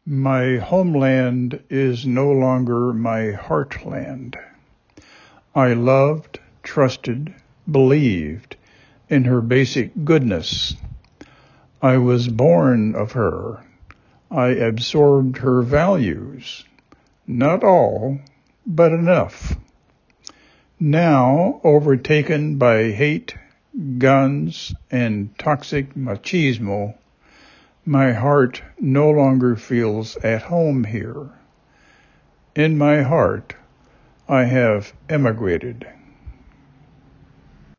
My homeland is no longer my heartland. I loved, trusted, believed in her basic goodness. I was born of her. I absorbed her values. Not all, but enough. Now, overtaken by hate, guns, and toxic machismo, my heart no longer feels at home here. In my heart, I have emigrated.